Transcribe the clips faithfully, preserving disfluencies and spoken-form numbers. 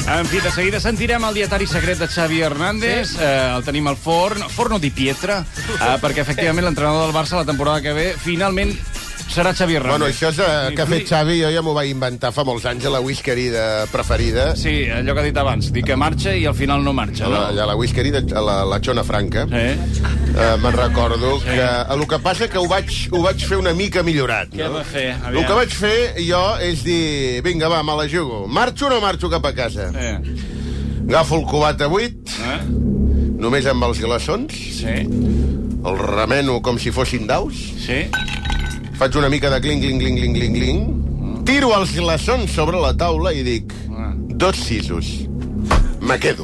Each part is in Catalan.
En fi, de seguida sentirem el dietari secret de Xavi Hernández. Sí? Eh, el tenim al forn, forno di pietra, eh, perquè efectivament l'entrenador del Barça la temporada que ve finalment serà Xavi Hernández. Bueno, això és, eh, que ha fet Xavi, jo ja m'ho vaig inventar fa molts anys a la whiskerida preferida. Sí, allò que ha dit abans, dir que marxa i al final no marxa. A la, no? a la whiskerida, a la, la Xona Franca. Sí. Eh, me'n recordo sí. que el que passa que ho vaig, ho vaig fer una mica millorat. Què no? va fer? Aviam. El que vaig fer jo és dir, vinga, va, me la jugo. Marxo o no marxo cap a casa? Eh. Agafo el cubat a buit, Eh? només amb els glaçons, Sí. el remeno com si fossin daus, Sí. faig una mica de cling, cling, cling, cling, cling, cling, tiro els glaçons sobre la taula i dic, dos sisos. Me quedo.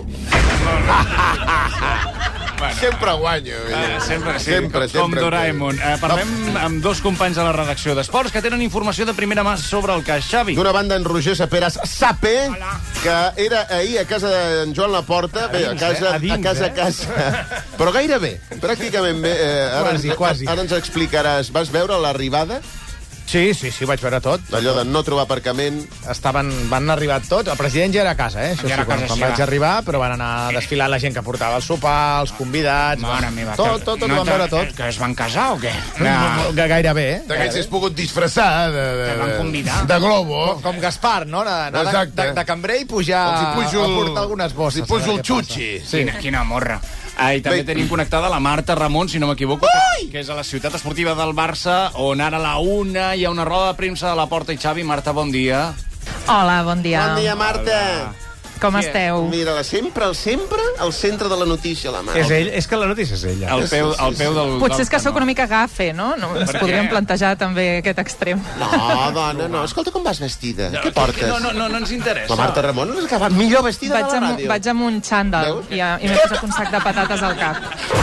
Bueno. Sempre guanyo. Uh, sempre, sí, sempre, com, sempre. com Doraemon. Uh, parlem amb dos companys de la redacció d'Esports que tenen informació de primera mà sobre el cas Xavi. D'una banda, en Roger Saperas Sape, Hola. que era ahir a casa d'en Joan Laporta, bé, a casa, a dins, a casa, eh? a casa, però gairebé, pràcticament bé. Eh, ara, Quasi, ens, quasi. ara ens explicaràs. Vas veure l'arribada? Sí, sí, sí, vaig veure tot. Allò de no trobar aparcament. Estaven, van arribar tots. El president ja era a casa, eh? Això Ja era sí, a casa quan, quan seva. vaig arribar, però van anar desfilant la gent que portava el sopar, els convidats... Mare van... meva. Tot, tot, tot, no ho van veure tot. Que es van casar o què? No. Gairebé, eh? T'haguessis pogut disfressar de, de, Que van convidar. de globo. Com, com Gaspar, no? Anar de, Exacte. de, de cambrer i pujar Els hi pujo a el- portar algunes bosses. els hi pujo a veure el què passa. xutxi. Sí. Quina, quina morra. Ah, I també Bé. tenim connectada la Marta Ramon, si no m'equivoco, que, que és a la ciutat esportiva del Barça, on ara a la una hi ha una roda de premsa de la Porta i Xavi. Marta, bon dia. Hola, bon dia. Bon dia, Marta. Com Qui és? esteu? Mira-la sempre, al sempre, al centre de la notícia, la Marta. És ell, és que la notícia és ella. Al peu, al peu del... Potser del és que sóc canó. una mica gafe, no? no ens Per podríem què? plantejar també aquest extrem. No, dona, no. Escolta com vas vestida. Què portes? No, no, no, no ens interessa. La Marta Ramon és que va millor vestida Vaig de la amb, ràdio. vaig amb un xandall Veus? i, a- i m'he posat un sac de patates al cap.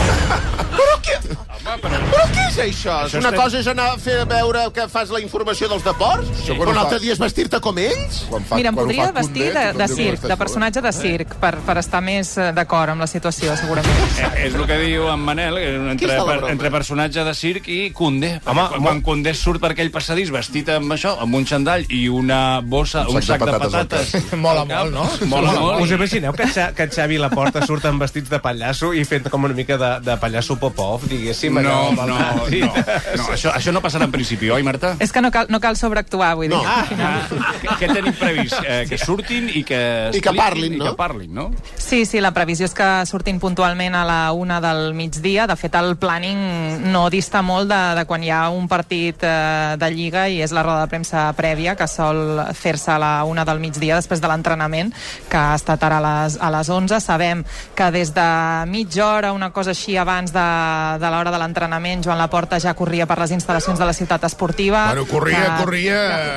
Però què? Però què és això? Això Una és- cosa és anar a fer veure que fas la informació dels deports, Sí. però l'altre dia és vestir-te com ells? Quan fa, Mira, em quan ho podria fa vestir Condé, de, tothom de diu que circ, estàs de personatge de circ, per, per estar més eh, d'acord amb la situació, segurament. Eh, és el que diu en Manel, que és un entre, està la per, broma? entre personatge de circ i Condé. Home, Home, quan, quan Condé surt per aquell passadís vestit amb això, amb un xandall i una bossa, un, sac de patates. al Mola al cap. molt, no? Mola molt. Us imagineu que, Xa, que Xavi Laporta surten vestits de pallasso i fent com una mica de, de pallasso Popov, diguéssim? No, allò no, amb el no, nàstic? no això, això no passarà en principi, oi, Marta? És que no cal, no cal sobreactuar, vull dir. No. Ah, què, què tenim previst? Eh, que surtin i que I que expliquin parlin, no? I que parlin, no? Sí, sí, la previsió és que surtin puntualment a la una del migdia. De fet, el planning no dista molt de, de quan hi ha un partit eh, de Lliga i és la roda de premsa prèvia, que sol fer-se a la una del migdia després de l'entrenament, que ha estat ara a les, a les onze. Sabem que des de mitja hora, una cosa així abans de, de l'hora de l'entrenament, Joan Laporta ja corria per les instal·lacions de la ciutat esportiva. Bueno, corria, que- corria...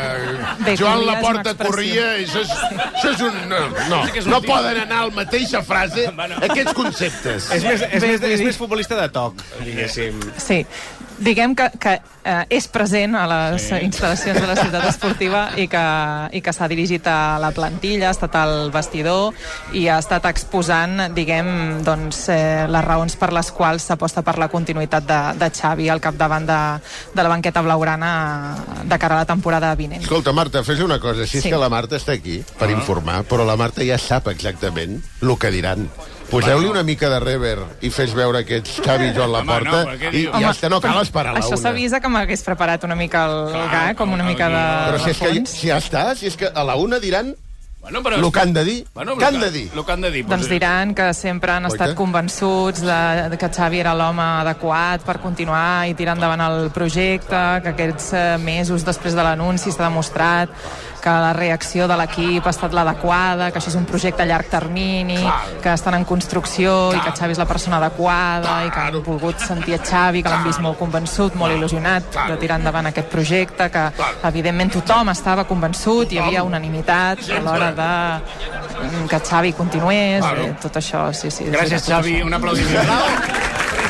Bé, Joan corria és Laporta una expressió. corria, això és, això és un... No, no, que és un no tio. poden anar a la mateixa frase Bueno. aquests conceptes. És més, és, Bé, més, vull és dir- més futbolista de toc, diguéssim. Sí, diguem que, que eh, és present a les sí. instal·lacions de la ciutat esportiva i que, i que s'ha dirigit a la plantilla, ha estat al vestidor i ha estat exposant, diguem, doncs, eh, les raons per les quals s'aposta per la continuïtat de, de Xavi al capdavant de, de la banqueta blaugrana de cara a la temporada vinent. Escolta, Marta, fes una cosa. Si és Sí. que la Marta està aquí per informar, però la Marta ja sap exactament el que diran. Poseu-li una mica de rever i fes veure aquests Xavi i Joan Laporta no, però què i, diu? i ja està, no cal esperar a la Això una. s'avisa que m'hagués preparat una mica el, el gag, com una el mica de, Però si és que, fons. si ja està, si és que a la una diran Bueno, però el que han de dir. Bueno, Què han de dir? El que han de dir. Doncs diran que sempre han estat Oita. convençuts de, de que Xavi era l'home adequat per continuar i tirar endavant el projecte, que aquests eh, mesos després de l'anunci s'ha demostrat que la reacció de l'equip ha estat l'adequada, que això és un projecte a llarg termini, que estan en construcció i que Xavi és la persona adequada i que han volgut sentir a Xavi, que l'han vist molt convençut, molt il·lusionat de tirar endavant aquest projecte, que evidentment tothom estava convençut, hi havia unanimitat a l'hora de mm, que Xavi continués, eh, tot això, sí, sí. Gràcies, tot Xavi. això. Un aplaudiment.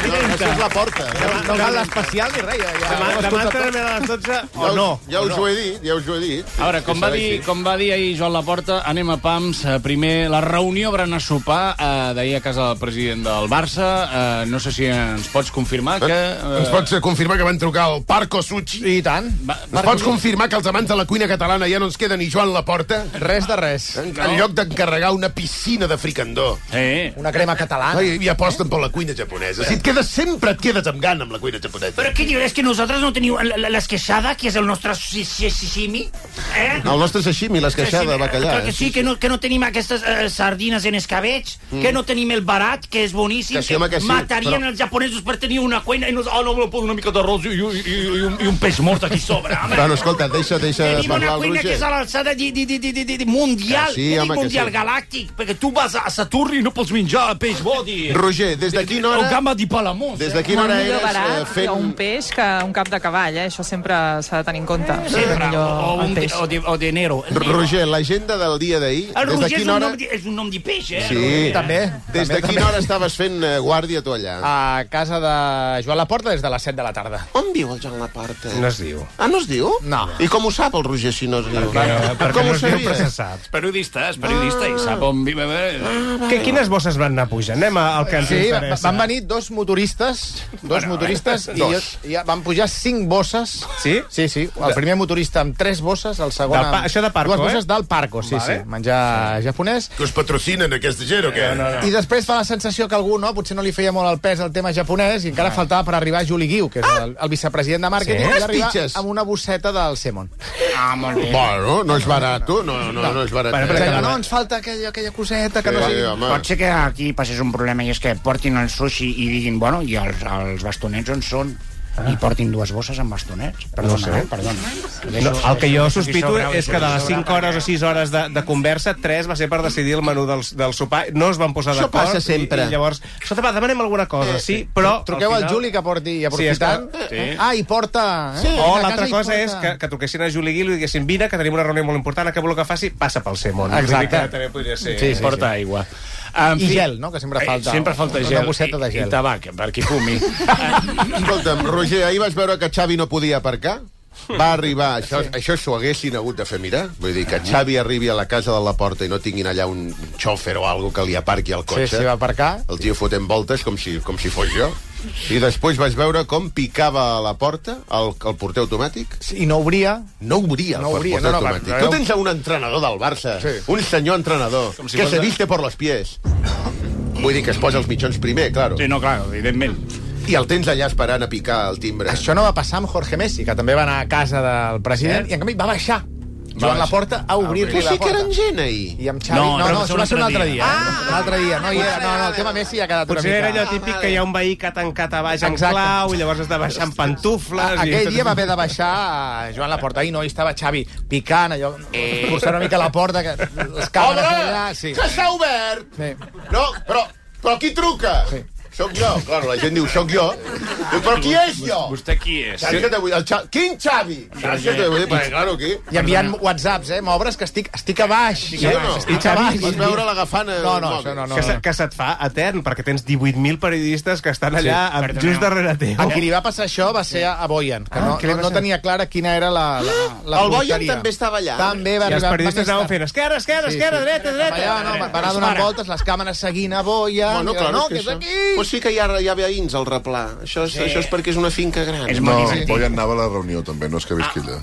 això és la porta. No cal l'especial ni res. Ja, Demà, demà entrarem a les dotze o no. Ja us ho he dit, ja us ho he dit. A veure, com va, dir, com va dir ahir Joan Laporta, anem a pams. Eh, Primer, la reunió berenar sopar eh, d'ahir a casa del president del Barça. Eh, no sé si ens pots confirmar que... Eh, Ens pots confirmar que van trucar al Parco Suchi? I tant. va, Ens pots confirmar que els amants de la cuina catalana ja no ens queda ni Joan Laporta? Res de res. En, en lloc d'encarregar una piscina de fricandó. Sí. Una crema catalana. Ai, i aposten per la cuina japonesa. Si et quedes, sempre et quedes amb gana amb la cuina japonesa. Però què dius? És que nosaltres no teniu l'esqueixada, que és el nostre sashimi? Eh? El nostre sashimi, l'esqueixada de bacallà. Clar que sí, que no, que no tenim aquestes eh, sardines en escabeig, mm. que no tenim el barat, que és boníssim, Que sí, home, que sí, matarien però- els japonesos per tenir una cuina i nos... Oh, no, me poso una mica d'arròs i, i, i, i, un, i un peix mort aquí sobre, home. Bueno, escolta, deixa, deixa de Tenim una parlar el cuina que és a Roger. l'alçada de, de, de, de, de, de mundial, Que sí, que home, que mundial sí. galàctic, perquè tu vas a Saturn i no pots menjar peix bodi. Roger, des de quina O hora... gamba di Palamós. Des de quina Molt hora millor eres eh, barat fent... un peix que un cap de cavall, eh? Això sempre s'ha de tenir en compte. Sempre, Millor o, el un, de, peix. o, de, o de Nero. El Nero. Roger, l'agenda del dia d'ahir... El Des de Roger és quina un, hora... nom de, és un nom de peix, eh? Sí, També. Des de també, quina també. hora estaves fent eh, guàrdia tu allà? A casa de Joan Laporta des de les set de la tarda. On viu el Joan Laporta? No es diu. Ah, no es diu? No. I com ho sap el Roger si no es diu? Perquè Com no ho es diu, sabia? però se sap. És periodista, és periodista i sap on viu. Que, quines bosses van anar pujant? Anem al que ens Sí, va- interessa. van venir dos motoristes, dos motoristes, i jo, ja van pujar cinc bosses. Sí? Sí, sí. El primer motorista amb tres bosses, el segon Del pa- amb... això de Parco, Dues bosses eh? del Parco, sí, Vale. sí. Menjar japonès. Que us patrocinen aquesta gent o què? No, no, I després fa la sensació que algú, no, potser no li feia molt el pes al tema japonès i encara faltava per arribar Juli Guiu, que és el, el vicepresident de màrqueting, Sí? i arribar Pitxes. amb una bosseta del Semon. Ah, molt bé. Bueno, no és barat, no, no, no és barat. Bueno, però Deia, que- no, ens falta aquella, aquella coseta que Sí, no sé... home. Pot ser que aquí passés un problema i és que portin el sushi i diguin, bueno, i els, els bastonets on són? I portin dues bosses amb bastonets. Perdona, No sé. eh? Perdona. No, el que jo sospito Sobre- és que de les cinc hores o sis hores de, de conversa, tres va ser per decidir el menú del, del sopar. No es van posar Això d'acord. passa sempre. I, i llavors, escolta, va, demanem alguna cosa, sí, però... Truqueu al al final- Juli que porti, i Sí, aprofitant... és que- sí. Ah, i porta... Eh? Sí. Vine O a l'altra casa i cosa porta- és que, que truquessin a Juli Guiu i diguessin vine, que tenim una reunió molt important, que vol que faci, passa pel Semon. Exacte. Vull dir que també podria ser... Sí, sí, Porta aigua. En I fi, gel, no?, que sempre falta. Sempre falta Una gel. bosseta de gel. I, i tabac, per qui fumi. Escolta'm, Roger, ahir vas veure que Xavi no podia aparcar? Va arribar, això, això s'ho haguessin hagut de fer mirar. Vull dir, que Xavi arribi a la casa de la porta i no tinguin allà un xòfer o algo que li aparqui el Sí, cotxe. sí, va aparcar. El tio fotent voltes com si, com si fos jo. I després vas veure com picava a la porta el, el porter automàtic. Sí, I no obria. No obria el No obria, porter no, no, automàtic. però- Tu tens un entrenador del Barça, Sí. un senyor entrenador, si que fos se de- viste por los pies. Vull dir que es posa els mitjons primer, claro. Sí, no, clar, evidentment. I el tens allà esperant a picar el timbre. Això no va passar amb Jorge Messi, que també va anar a casa del president, Eh? i en canvi va baixar Joan baixar. Laporta a obrir-li Però la sí que porta. eren gent, ahir. I amb Xavi... No, No, però no, va això ser va ser un altre dia. dia. eh? Un altre dia. No hi era. No, no, el tema Messi ha quedat una Potser era mica... allò típic que hi ha un veí que ha tancat a baix en Exacte. clau i llavors has de baixar amb pantufles... i Aquell tot dia va això. haver de baixar a Joan Laporta. Ahir no, hi estava Xavi picant, allò, forçant una mica la porta, que les càmeres allà... Sí. Que s'ha obert! Sí. No, però, però qui truca? Sí. Soc jo. Claro, la gent diu, soc jo. Diu, però qui és jo? Vostè qui és? Saps què te vull dir? El Xa... Quin Xavi? Saps què te vull dir? Perquè, claro, qui? I enviant whatsapps, eh? M'obres que estic, estic a baix. Sí o no? Estic I a Xavi, baix. Vas veure l'agafant el No, no, mòbil. això no, no. Que, se, que se't fa etern, perquè tens divuit mil periodistes que estan allà sí. Perdoneu. just darrere teu. A qui li va passar això va ser a Boyan, que no, què li no, va no ser? tenia clara quina era la, la, la El Boyan porteria. també estava allà. També va I els arribar... periodistes va anaven estar- fent esquerra, esquerra, Sí, esquerra, sí. dreta, dreta. Allà, no, va anar donant voltes, les càmeres seguint a Boyan... Bueno, i clar, no, és que és això. aquí! Pues sí que hi ha, hi ha veïns al replà. Això és, això és perquè és una finca gran. És No, molt divertit. Boyan anava a la reunió, també, no és que visqui allà.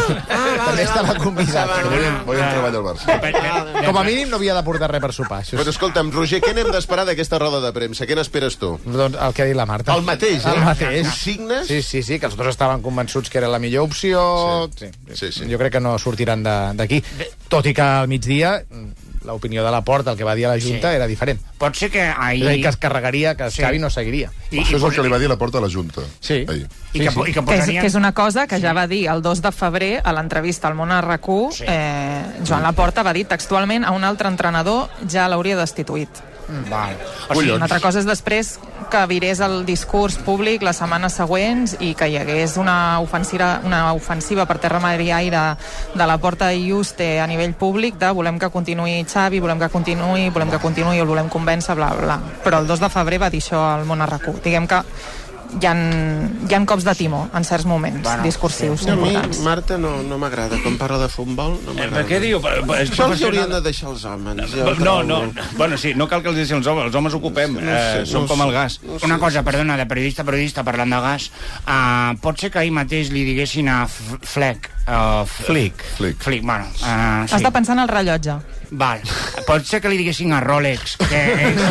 També estava convidat. Boyan treballa al Barça. Com a mínim no havia de portar res per sopar. Això Però és escolta'm, Roger, què n'hem d'esperar d'aquesta roda de premsa? Què n'esperes tu? doncs, el que ha dit la Marta. El mateix, eh? El mateix. Ho signes? Sí, sí, sí, que els altres estaven convençuts que era la millor opció. Sí, Sí, sí. Jo crec que no sortiran de- d'aquí. Tot i que al migdia l'opinió de la Porta, el que va dir a la Junta, Sí. era diferent. Pot ser que És a dir, ahir... que es carregaria, que Sí. Xavi no seguiria. I, Això és i, el que li va dir la porta a la Junta. Sí. Ahir. i, que, Sí, sí. i que Que és, posarien... que és una cosa que ja va dir el dos de febrer a l'entrevista al Món a RAC1, Sí. eh, Joan Laporta va dir textualment a un altre entrenador ja l'hauria destituït. Mm. Val. O sigui, una altra cosa és després que virés el discurs públic les setmanes següents i que hi hagués una ofensiva, una ofensiva per terra, mar i aire de la Porta i Juste a nivell públic de volem que continuï Xavi, volem que continuï, volem que continuï, el volem convèncer, bla, bla. Però el dos de febrer va dir això al Món a RAC1. Diguem que hi ha, hi ha cops de timó en certs moments bueno, discursius sí. importants. A mi, Marta, no, no m'agrada. Quan parla de futbol, no m'agrada. Eh, què diu? Això els haurien de deixar els homes. No, no, bueno, sí, no cal que els deixin els homes, els homes ocupem, no sé, eh, som no com el gas. No sé. Una cosa, perdona, de periodista a periodista, parlant de gas, uh, pot ser que ahir mateix li diguessin a Fleck, uh, Flick, Flick, Flick, bueno, uh, sí. Has de pensar en el rellotge. Val, pot ser que li diguessin a Rolex, que és...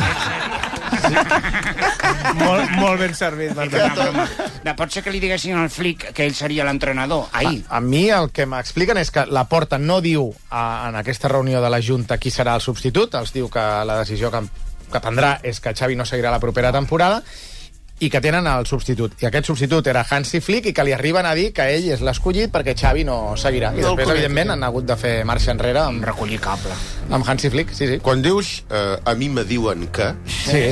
molt, molt ben servit. No, pot ser que li diguessin al Flick que ell seria l'entrenador, ahir. A, a mi el que m'expliquen és que la Porta no diu a, en aquesta reunió de la Junta qui serà el substitut, els diu que la decisió que, que prendrà és que Xavi no seguirà la propera temporada i que tenen el substitut. I aquest substitut era Hansi Flick i que li arriben a dir que ell és l'escollit perquè Xavi no seguirà. I després, evidentment, han hagut de fer marxa enrere amb recollir cable. Amb Hansi Flick, sí, sí. Quan dius eh, a mi me diuen que... Sí.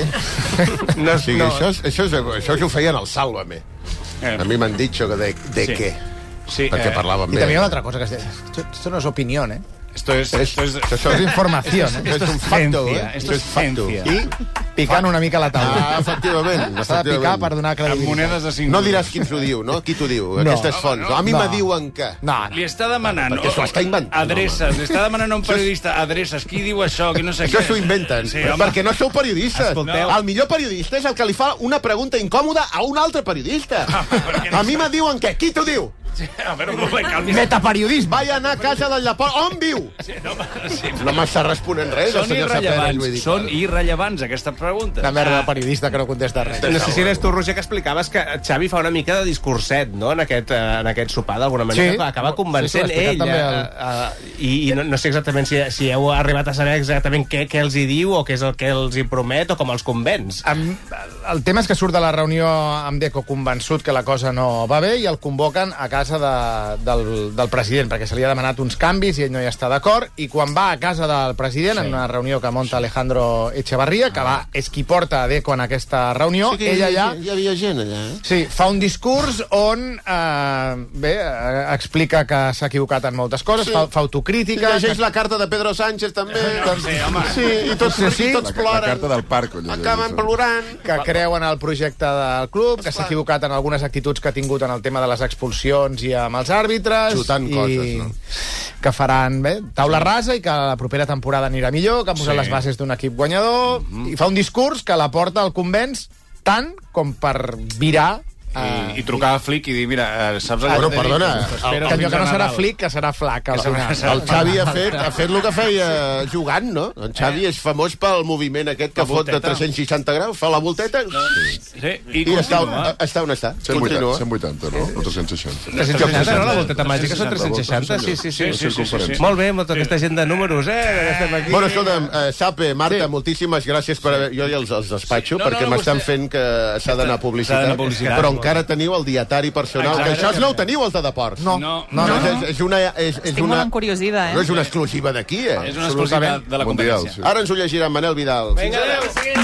no, o sigui, no. Això, això, això ho feien al Sálvame. Eh. A mi m'han dit que de, de sí. què. Sí, perquè eh. parlaven bé. I també hi ha una altra cosa que es diu. Esto, esto no es opinión, ¿eh? Esto es, esto es, esto es información. Esto es, esto es un facto, eh? Esto es facto. I picant una mica la taula. Ah, efectivament. S'ha de picar per donar credibilitat. Amb monedes de cinc. No diràs qui t'ho diu, no? Qui t'ho diu? No. Aquestes fonts. No, no. A mi no. me diuen que... No, no. Li està demanant... Perquè s'ho està inventant. Adreces. Li està demanant a un periodista adreces. Qui diu això? Qui no sé això què. s'ho inventen. Sí, perquè no sou periodistes. Escolteu. El millor periodista és el que li fa una pregunta incòmoda a un altre periodista. A mi me diuen que... Qui t'ho diu? Sí, a veure, un moment, calmi. Metaperiodisme. Vaig anar a casa del Llaport. On viu? Sí, no, sí, no m'està responent res. Són irrellevants, són irrellevants, aquestes preguntes. Una merda de periodista que no contesta res. No sé si eres tu, Roger, que explicaves que Xavi fa una mica de discurset, no?, en aquest, en aquest sopar, d'alguna manera. Sí. Acaba convencent sí, sí, ell. El... A, a, I i no, no sé exactament si, si heu arribat a saber exactament què, què els hi diu o què és el que els hi promet o com els convenç. Am, el tema és que surt de la reunió amb Deco convençut que la cosa no va bé i el convoquen a casa de, del, del president, perquè se li ha demanat uns canvis i ell no hi està d'acord, i quan va a casa del president, sí. en una reunió que munta Alejandro Echevarría, que va, és qui porta a Deco en aquesta reunió, sí, ell allà... Hi havia gent allà, eh? Sí, fa un discurs on, eh, bé, eh, explica que s'ha equivocat en moltes coses, sí. fa, fa autocrítica... I llegeix que... la carta de Pedro Sánchez, també. Sí, home. Sí, i tots, sí, sí. i tots la, ploren. La carta del parc. Acaben plorant. Que creu en el projecte del club, que s'ha equivocat en algunes actituds que ha tingut en el tema de les expulsions i amb els àrbitres. Xutant i coses, no? Que faran, bé, taula rasa i que la propera temporada anirà millor, que ha posat sí. les bases d'un equip guanyador, mm -hmm. i fa un discurs que la porta al convenç tant com per virar I, i trucar a Flick i dir, mira, uh, saps... Ah, bueno, perdona, el, el, el, que no serà Flick, que serà Flac. El, el Xavi ha fet, ha fet el que feia jugant, no? El Xavi eh? és famós pel moviment aquest que fot de tres-cents seixanta graus, fa la volteta sí. Sí. i, I està, on, està on està. cent vuitanta, cent vuitanta, no? O tres-cents seixanta. tres-cents seixanta, no? La volteta màgica són tres-cents seixanta? Sí, sí, sí. sí, sí, sí, sí. Molt bé, molta aquesta gent de números, eh? Estem aquí. Bueno, escolta'm, uh, Sape, Marta, sí. moltíssimes gràcies per haver... Jo ja els, els despatxo, no, perquè no, m'estan fent que s'ha d'anar a publicitat, però encara teniu el dietari personal, exacte. Que això no ho teniu, els de Deports. No, no. no, no. És, és una... És, és Estic una, molt encuriosida, eh? No és una exclusiva d'aquí, eh? És una exclusiva de la competència. Sí. Ara ens ho llegirà Manel Vidal. Vinga, adéu, seguim.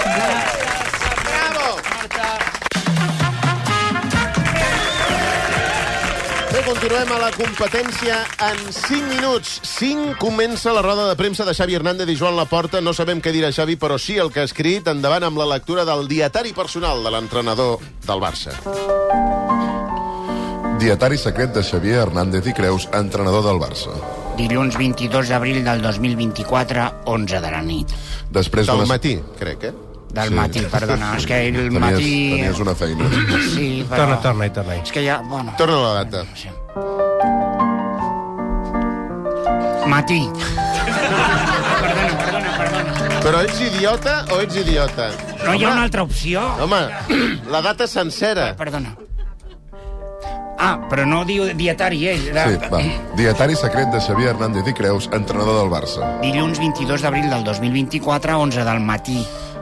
Bravo! Bé, continuem a la competència en cinc minuts. cinc comença la roda de premsa de Xavi Hernández i Joan Laporta. No sabem què dirà Xavi, però sí el que ha escrit. Endavant amb la lectura del dietari personal de l'entrenador del Barça. Dietari secret de Xavier Hernández i Creus, entrenador del Barça. Dilluns vint-i-dos d'abril del dos mil vint-i-quatre, onze de la nit. Després del matí, crec, eh? Del sí. matí, perdona. És que el tenies, matí... Tenies una feina. Sí, però... Torna, torna i torna. És que ja... Bueno... Torna la data. Sí. Matí. Perdona, perdona, perdona. Però ets idiota o ets idiota? No hi ha una altra opció? Home, la data sencera. Perdona. Ah, però no diu dietari, ell. Era... Sí, va. Dietari secret de Xavier Hernández i Creus, entrenador del Barça. Dilluns vint-i-dos d'abril del dos mil vint-i-quatre, onze del matí.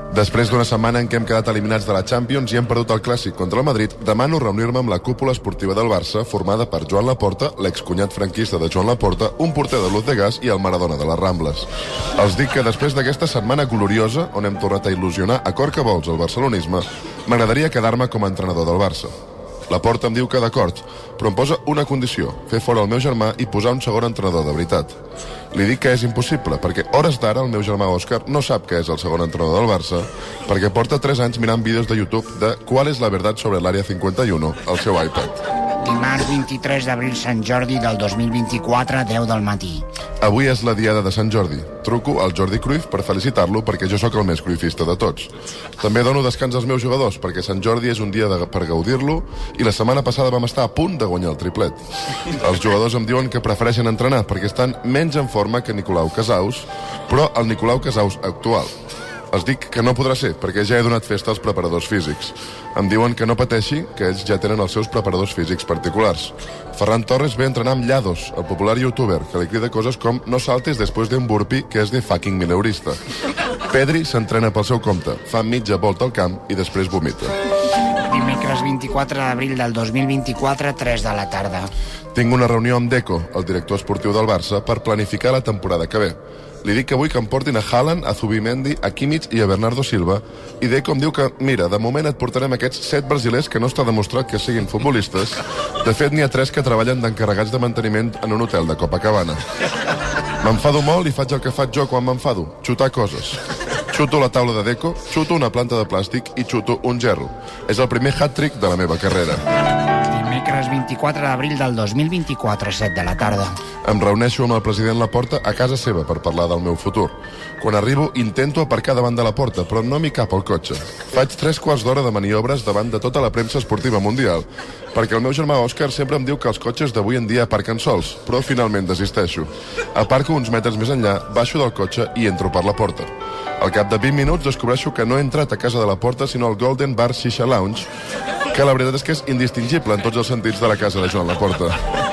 Després d'una setmana en què hem quedat eliminats de la Champions i hem perdut el Clàssic contra el Madrid, demano reunir-me amb la cúpula esportiva del Barça, formada per Joan Laporta, l'excunyat franquista de Joan Laporta, un porter de Luz de Gas i el Maradona de les Rambles. Els dic que després d'aquesta setmana gloriosa, on hem tornat a il·lusionar a cor que vols el barcelonisme, m'agradaria quedar-me com a entrenador del Barça. Laporta em diu que d'acord, però em posa una condició, fer fora el meu germà i posar un segon entrenador de veritat. Li dic que és impossible, perquè hores d'ara el meu germà Òscar no sap què és el segon entrenador del Barça, perquè porta tres anys mirant vídeos de YouTube de ¿Cuál es la verdad sobre el área cincuenta y uno al seu iPad. Dimarts vint-i-tres d'abril, Sant Jordi del dos mil vint-i-quatre, deu del matí. Avui és la diada de Sant Jordi. Truco al Jordi Cruyff per felicitar-lo perquè jo sóc el més cruifista de tots. També dono descans als meus jugadors perquè Sant Jordi és un dia de, per gaudir-lo i la setmana passada vam estar a punt de guanyar el triplet. Els jugadors em diuen que prefereixen entrenar perquè estan menys en forma que Nicolau Casaus, però el Nicolau Casaus actual. Els dic que no podrà ser, perquè ja he donat festa als preparadors físics. Em diuen que no pateixi, que ells ja tenen els seus preparadors físics particulars. Ferran Torres ve a entrenar amb Llados, el popular youtuber, que li crida coses com no saltes després d'un burpee que és de fucking mileurista. Pedri s'entrena pel seu compte, fa mitja volta al camp i després vomita. Dimecres vint-i-quatre d'abril del dos mil vint-i-quatre, tres de la tarda. Tinc una reunió amb Deco, el director esportiu del Barça, per planificar la temporada que ve. Li dic que vull que em portin a Haaland, a Zubimendi, a Kimmich i a Bernardo Silva, i Deco em diu que, mira, de moment et portarem aquests set brasilers que no està demostrat que siguin futbolistes. De fet, n'hi ha tres que treballen d'encarregats de manteniment en un hotel de Copacabana. M'enfado molt i faig el que faig jo quan m'enfado, xutar coses. Xuto la taula de Deco, xuto una planta de plàstic i xuto un gerro. És el primer hat-trick de la meva carrera. Dimecres vint-i-quatre d'abril del dos mil vint-i-quatre, set de la tarda. Em reuneixo amb el president Laporta a casa seva per parlar del meu futur. Quan arribo, intento aparcar davant de la porta, però no m'hi cap al cotxe. Faig tres quarts d'hora de maniobres davant de tota la premsa esportiva mundial, perquè el meu germà Òscar sempre em diu que els cotxes d'avui en dia aparquen sols, però finalment desisteixo. Aparco uns metres més enllà, baixo del cotxe i entro per la porta. Al cap de vint minuts descobreixo que no he entrat a casa de la porta, sinó al Golden Bar Shisha Lounge, que la veritat és que és indistingible en tots els sentits de la casa de Joan Laporta.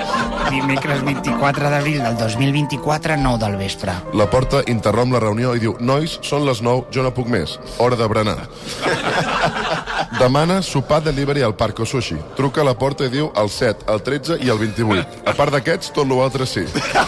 Dimecres vint-i-quatre d'abril del dos mil vint-i-quatre, nou del vespre. Laporta interromp la reunió i diu: nois, són les nou, jo no puc més. Hora de berenar. Demana sopar delivery al Parco Sushi. Truca a la porta i diu el set, el tretze i el vint-i-vuit. A part d'aquests, tot l'altre sí.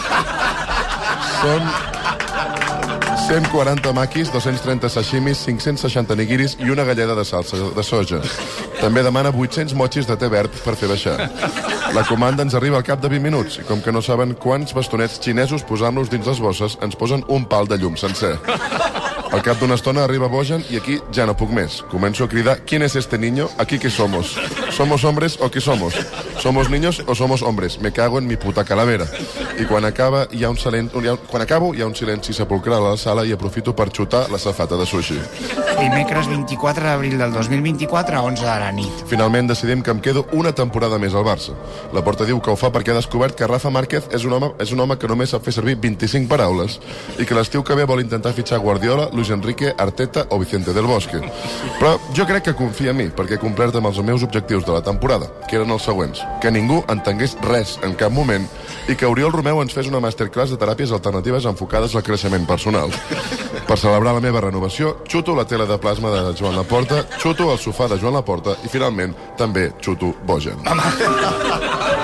Són cent quaranta maquis, dos-cents trenta sashimis, cinc-cents seixanta nigiris i una galleda de salsa de soja. També demana vuit-cents mochis de té verd per fer baixar. La comanda ens arriba al cap de vint minuts i com que no saben quants bastonets xinesos posar-nos dins les bosses, ens posen un pal de llum sencer. Al cap d'una estona arriba Bojan i aquí ja no puc més. Començo a cridar: ¿quién es este niño? ¿Aquí qué somos? ¿Somos hombres o qué somos? ¿Somos niños o somos hombres? Me cago en mi puta calavera. I quan acaba hi ha un silen... quan acabo hi ha un silenci sepulcral a la sala i aprofito per xutar la safata de sushi. Dimecres vint-i-quatre d'abril del dos mil vint-i-quatre, onze de la nit. Finalment decidim que em quedo una temporada més al Barça. La Porta diu que ho fa perquè ha descobert que Rafa Márquez és un home, és un home que només sap fer servir vint-i-cinc paraules i que l'estiu que ve vol intentar fitxar Guardiola, Luis Enrique, Arteta o Vicente del Bosque. Però jo crec que confia en mi, perquè he complert amb els meus objectius de la temporada, que eren els següents: que ningú entengués res en cap moment i que Oriol Romeu ens fes una masterclass de teràpies alternatives enfocades al creixement personal. Per celebrar la meva renovació, xuto la tele de plasma de Joan Laporta, xuto el sofà de Joan Laporta i, finalment, també xuto Bojan.